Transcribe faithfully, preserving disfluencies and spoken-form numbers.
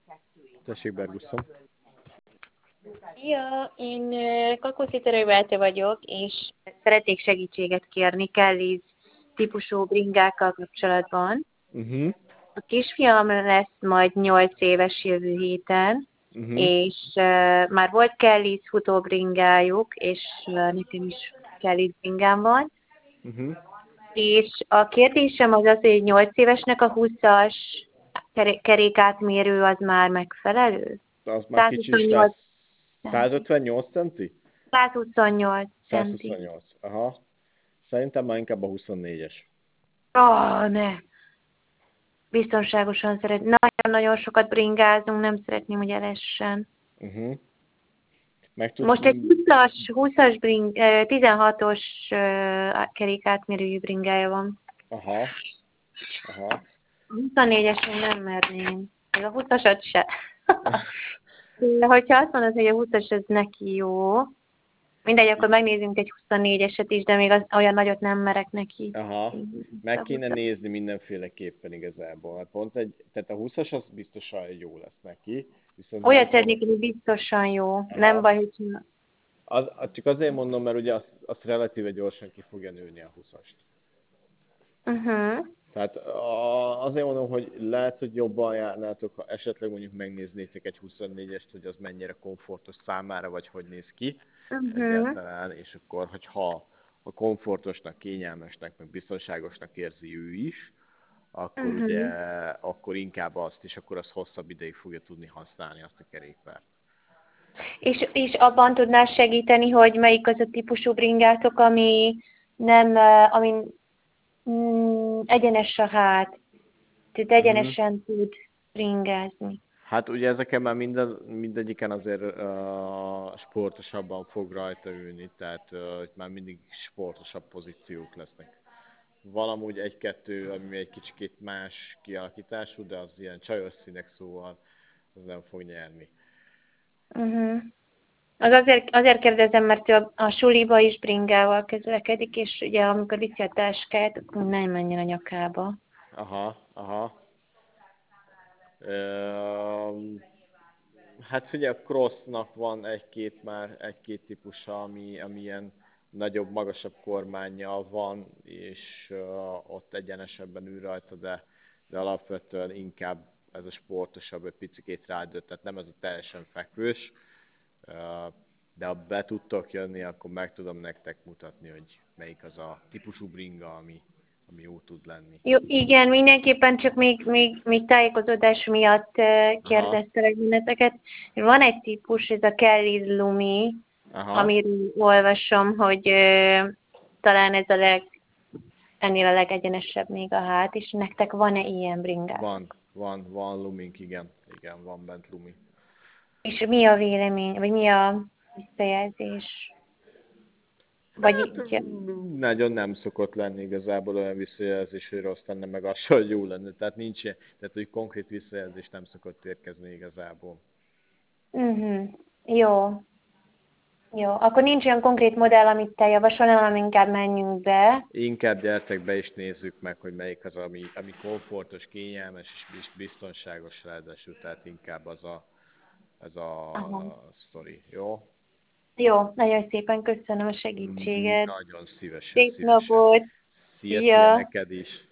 Tessék, Bergusszom. Szia, én ö, Kakusziterő Belte vagyok, és szeretnék segítséget kérni Kelly's típusú bringákkal kapcsolatban. Uh-huh. A kisfiam lesz majd nyolc éves jövő héten, Uh-huh. és uh, már volt Kelly's futóbringájuk, és uh, nekem is Kelly's bringám van. Uh-huh. És a kérdésem az az, hogy nyolc évesnek a húszas keré- kerékátmérő az már megfelelő? Az már kicsi is lesz. százötvennyolc centi? százhuszonnyolc centi. százhuszonnyolc. Aha. Szerintem már inkább a huszonnégyes. Ah, ne! Biztonságosan szeret. Nagyon-nagyon sokat bringázunk, nem szeretném, hogy elessen. Uh-huh. Meg tudsz... Most egy húszas, húszas bring, eh, tizenhatos eh, kerékátmérőjű bringája van. Aha. Aha. A huszonnégyesen nem merném. Még a húszasat se. De hogyha azt mondod, hogy a húszas ez neki jó, mindegy, akkor megnézzünk egy huszonnégyeset is, de még az, olyan nagyot nem merek neki. Aha. Meg kéne nézni mindenféleképpen igazából. Hát pont egy, tehát a húszas az biztosan jó lesz neki. Viszont Olyat nem szeretnék, hogy biztosan jó. Aha. Nem baj, hogy... Az, az csak azért mondom, mert ugye azt, azt relatíve gyorsan ki fogja nőni a húszast. Uh-huh. Tehát a, azért mondom, hogy lehet, hogy jobban járnátok, ha esetleg mondjuk megnéznétek egy huszonnégyest, hogy az mennyire komfortos számára, vagy hogy néz ki Uh-huh. egyáltalán, és akkor, hogyha a komfortosnak, kényelmesnek, meg biztonságosnak érzi ő is, akkor Uh-huh. ugye, akkor inkább azt, és akkor az hosszabb ideig fogja tudni használni azt a kerékpárt. És, és abban tudnál segíteni, hogy melyik az a típusú bringátok, ami nem, eh, ami mm, egyenes a hát, tehát egyenesen uh-huh. tud bringázni. Hát ugye ezeken már minden, mindegyiken azért uh, sportosabban fog rajta ülni, tehát uh, itt már mindig sportosabb pozíciók lesznek. Van amúgy egy-kettő, ami egy kicsit más kialakítású, de az ilyen csajos színek, szóval az nem fog nyerni. Uh-huh. Az azért, azért kérdezem, mert ő a, a suliba is bringával közlekedik, és ugye amikor viszi a táskát, akkor nem menjen a nyakába. Aha, aha. Um, hát figyelj, a crossnak van egy-két már, egy-két típusa, ami, ami ilyen nagyobb, magasabb kormánnyal van, és uh, ott egyenesebben ül rajta, de, de alapvetően inkább ez a sportosabb, egy picikét rádőtt, tehát nem ez a teljesen fekvős, uh, de ha be tudtok jönni, akkor meg tudom nektek mutatni, hogy melyik az a típusú bringa, ami, ami jó tud lenni. Jó, igen, mindenképpen csak még, még, még tájékozódás miatt uh, kérdeztelek benneteket. Van egy típus, ez a Kelly's Lumi, Aha. amiről olvasom, hogy uh, talán ez a leg, ennél a legegyenesebb még a hát, és nektek van-e ilyen bringát? Van, van, van Lumink, igen, igen, van bent Lumi. És mi a vélemény, vagy mi a visszajelzés? Vagy Hát, így, nagyon nem szokott lenni igazából olyan visszajelzés, hogy rossz lenne, meg az, hogy jó lenne. Tehát nincs ilyen, tehát hogy konkrét visszajelzés nem szokott érkezni igazából. uh-huh. Jó. Jó, akkor nincs olyan konkrét modell, amit te javasolnál, hanem inkább menjünk be. Inkább gyertek be és nézzük meg, hogy melyik az, ami, ami komfortos, kényelmes és biztonságos ráadásul, tehát inkább az a, ez a Aha. sztori, jó? Jó, nagyon szépen köszönöm a segítséget. Nagyon szívesen, Szép szívesen. napot! Szia, szia Szia! neked is!